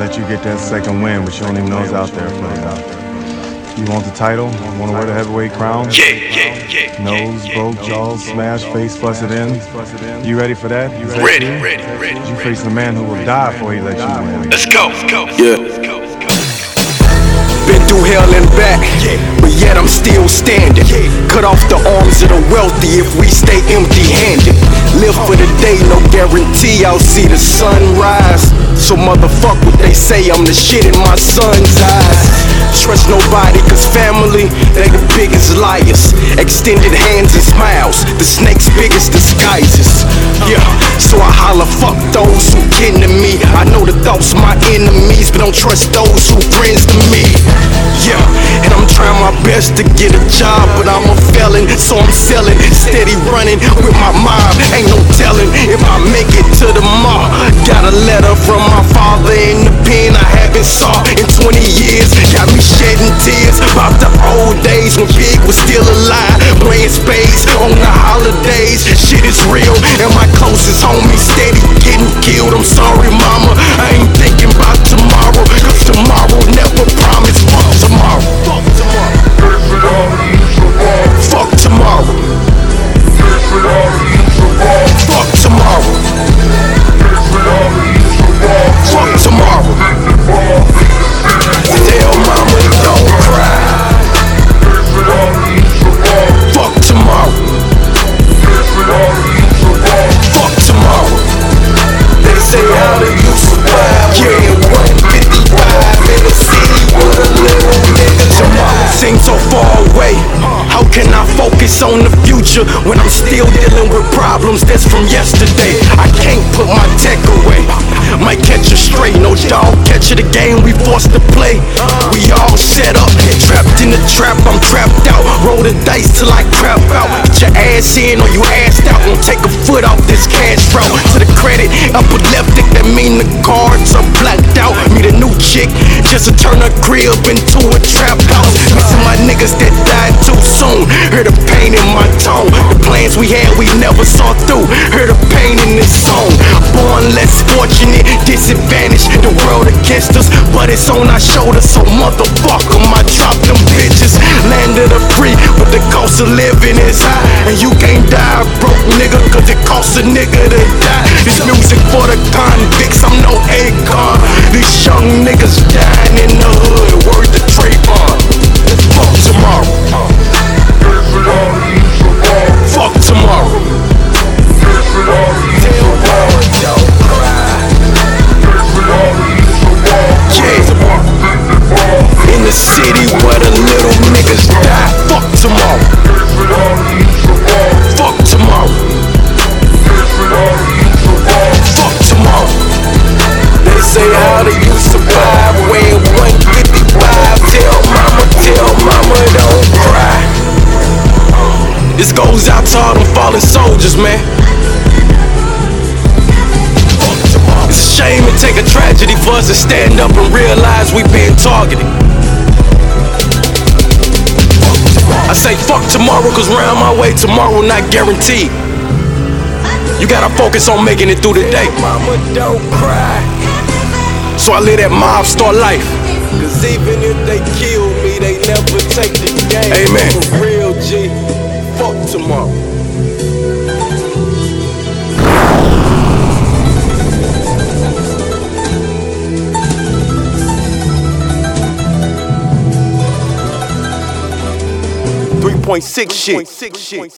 let you get that second win, but you don't even know it's out there for you. You want the title? You want to wear the heavyweight crown? Yeah. Nose, broke jaws, smashed face, busted in. You ready for that? Ready. You face a man who will die before he let you win. Let's go. Yeah. Been through hell and back, but yet I'm still standing. Cut off the arms of the wealthy if we stay empty-handed. Live for the day, no guarantee I'll see the sunrise. So motherfuck what they say, I'm the shit in my son's eyes. Trust nobody, cause family, they the biggest liars. Extended hands and smiles, the snake's biggest disguises. Yeah, so I holler, fuck those who kin to me. I know the thoughts of my enemies, but don't trust those who friends to me. Yeah, and I'm trying my best to get a job, but I'm a felon, so I'm selling, steady running with my mob. Ain't no telling if I make it to the mall. Got a letter from my father in the pen I haven't saw in 20 years. Got me shedding tears about the old days when Big was still alive, playing spades on the holidays. Shit is real, and my closest homie steady getting killed. I'm sorry, mama, I ain't thinking about tomorrow, cause tomorrow never promised. Fuck tomorrow. Fuck tomorrow. Fuck tomorrow. Fuck tomorrow. Fuck tomorrow. Tell mama don't cry. Fuck tomorrow. Fuck tomorrow. They say how do you survive? Yeah, 155 in the city with a little nigga. Tomorrow seems so far away. How can I focus on the future when I'm still dealing with problems that's from yesterday? I can't put my tech away. Might catch a stray, no dog catch the game we forced to play. We all set up, trapped in the trap, I'm trapped out. Roll the dice till I crap out. Get your ass in or you assed out. Won't take a foot off this cash route. To the credit, epileptic, that mean the cards are blacked out. Meet a new chick, just to turn her crib into a trap house. Missing my niggas that died too soon. Heard the pain in my tone. The plans we had, we never saw through. Heard the pain in this song. Born less fortunate, disadvantaged, the world against us, but it's on our shoulders, so motherfucker, I drop them bitches. Land of the free, but the cost of living is high, and you can't die broke, nigga, cause it costs a nigga to die. This music for the convicts, I'm no Akon. These young niggas dying in the hood, word to Trayvon. Fuck tomorrow. Fuck tomorrow. Tell mama don't cry. Yeah, in the city where the little niggas die. Fuck tomorrow. Fuck tomorrow. Fuck tomorrow. They say how do you survive when 155? Tell mama don't cry. This goes out to all them fallen soldiers, man. It's a shame it take a tragedy for us to stand up and realize we been targeted. I say fuck tomorrow, cause round my way tomorrow not guaranteed. You gotta focus on making it through the day. Mama don't cry. So I live that mobstar life. Cause even if they kill me, they never take the game. Amen. For real G. Fuck tomorrow. .6 shit.